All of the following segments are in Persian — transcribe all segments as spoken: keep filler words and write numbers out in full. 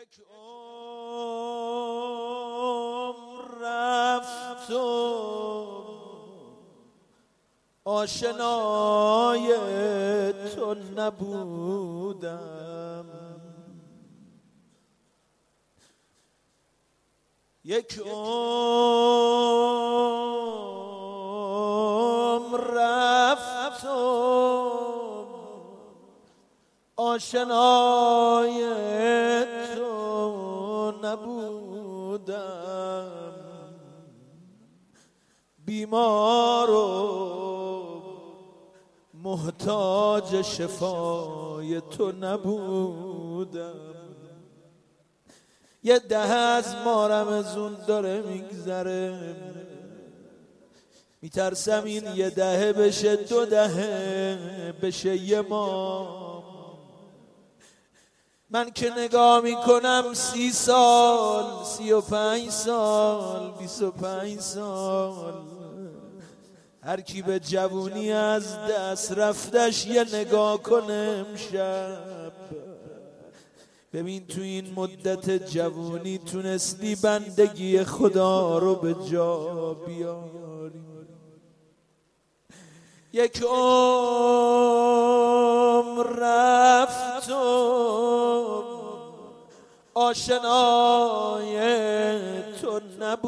یک عمر رفت و آشنای تو نبودم، یک عمر رفت و آشنای تو نبودم، بیمار و محتاج شفای تو نبودم. یه دهه از ما رمضون داره میگذره، میترسم این یه دهه بشه دو دهه، بشه یه ماه. من که نگاه میکنم سی سال، سی و پنج سال، بیست و پنج سال، هر کی به جوونی از دست رفتش یه نگاه کنه امشب. ببین تو این مدت جوونی تونستی بندگی خدا رو به جا بیاری. یک عمر رفت و آشنای تو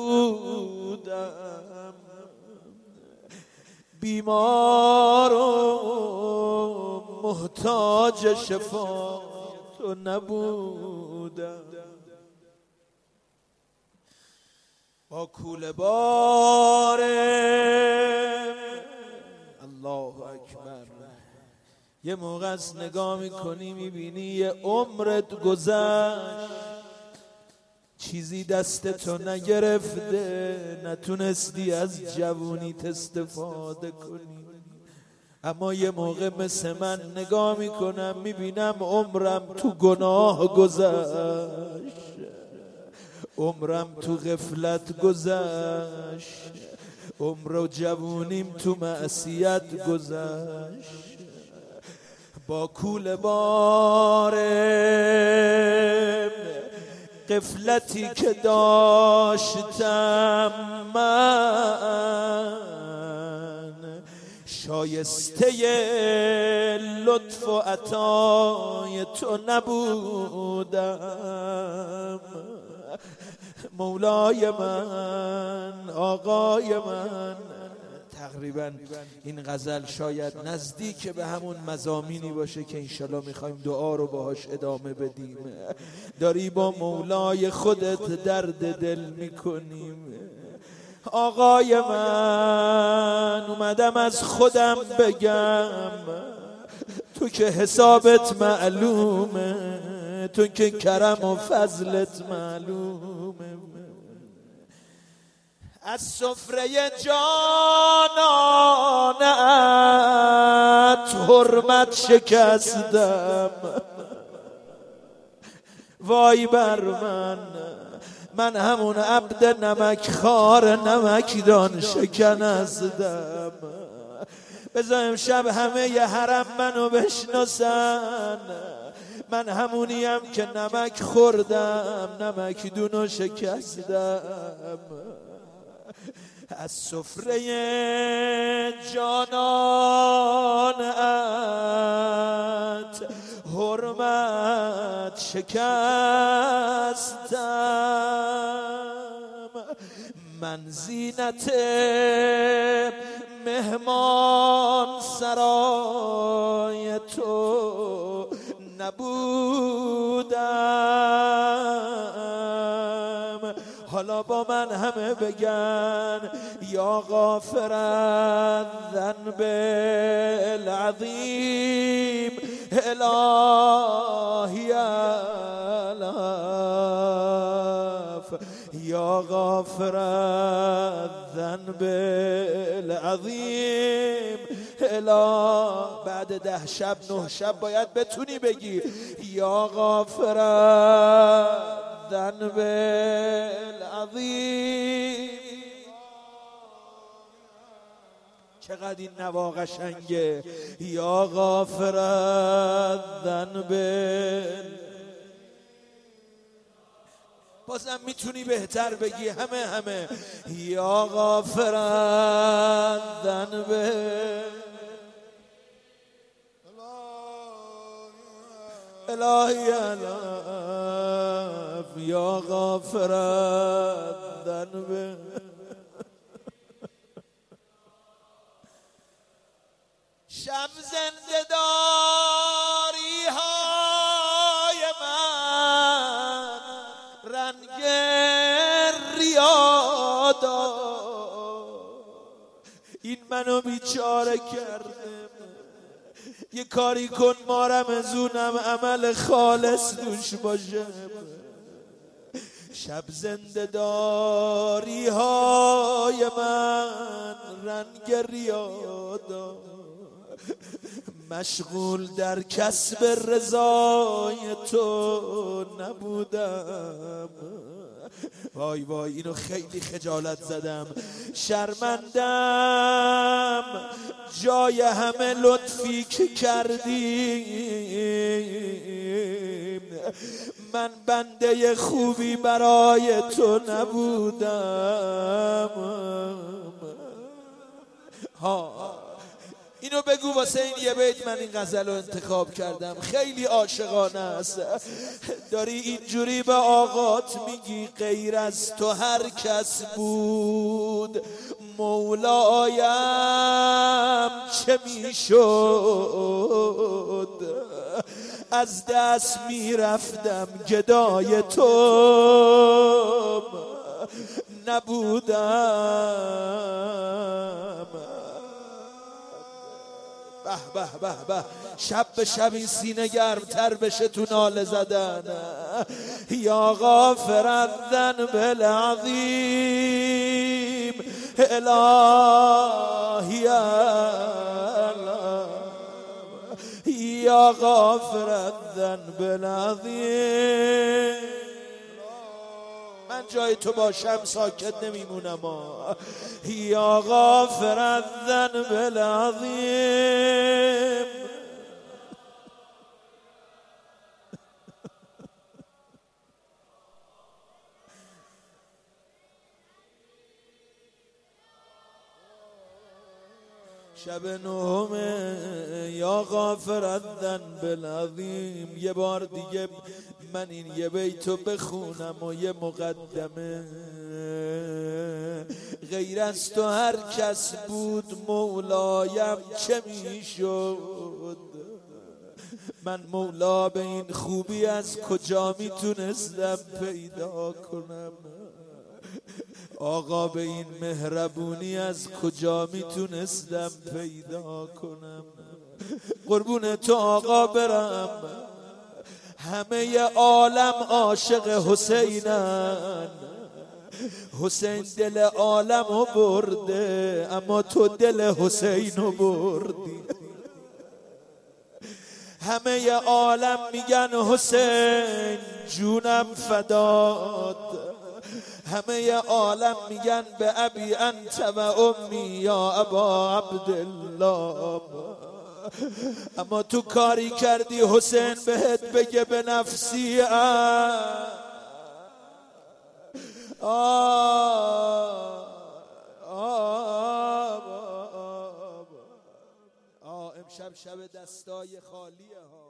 نبودم، بیمار و محتاج شفا تو نبودم. با کوله باره الله اکبر یه موقع از نگاه میکنی میبینی یه عمرت گذشت، چیزی دستتو نگرفته، نتونستی از جوونیت استفاده کنی. اما یه موقع مثل من نگاه میکنم میبینم عمرم تو گناه گذشت، عمرم تو غفلت گذشت، عمر و جوونیم تو معصیت گذشت. با کوله باره غفلتی که داشتم من، شایسته لطف و عطای تو نبودم. مولای من، آقای من. تقریبا این غزل شاید نزدیک به همون مضامینی باشه که انشالله میخوایم دعا رو باهاش ادامه بدیم. داری با مولای خودت درد دل میکنیم. آقای من، اومدم از خودم بگم، تو که حسابت معلومه، تو که کرم و فضلت معلومه. از سفره جانانت حرمت شکستم، وای بر من، من همون عبد نمک خار نمکدان شکنستم. بذار امشب همه ی حرم منو بشناسن، من همونیم که نمک خوردم، نمک دونو شکستم. از سفره جانانت حرمت شکستم، من زینت مهمان سرای تو نبودم. حالا با من همه بگن یا غافر الذنب العظیم الهی العفو، یا غافر الذنب العظیم اله. بعد ده شب نه شب باید بتونی بگی یا غافر الذنب العظیم. چقدر این نوا قشنگه. یا غافر الذنب بازم میتونی بهتر بگی همه همه یا غافرن ذنبه الهی الف یا غافرن ذنبه شب زنده داری های من رنگ ریادا این منو بیچاره کرده یه کاری کن مارم زونم عمل خالص دوش باشه شب زنده داری های من رنگ ریادا مشغول در کسب رضای تو نبودم وای وای اینو خیلی خجالت زدم شرمندم جای همه لطفی که کردیم من بنده خوبی برای تو نبودم ها اینو بگو واسه این یه بیت من این غزل رو انتخاب کردم خیلی عاشقانه است داری اینجوری به آقات میگی غیر از تو هر کس بود مولایم چه میشد از دست میرفتم گدای تو نبودم به به به به شب به شب این سینه گرم تر بشه تو ناله زدن یا غافر الذنب العظیم الهی یا غافر الذنب العظیم من جای تو باشم ساکت نمیمونم یا غافر الذنب العظیم شب نهم یا غافر الذنب العظیم یه بار دیگه من این یه بیتو بخونم و یه مقدمه غیر از تو هر کس بود مولایم چه میشد من مولا به این خوبی از کجا میتونستم پیدا کنم آقا به این مهربونی از کجا میتونستم پیدا کنم قربون تو آقا برم همه عالم عاشق حسینن حسین دل عالمو برده اما تو دل حسینو بردی همه عالم میگن حسین جونم فدات همه عالم میگن به ابی انت و امی یا ابا عبدالله اما تو کاری کردی حسین بهت بگه به نفسی آه آه آه آه امشب شب دستای خالیه ها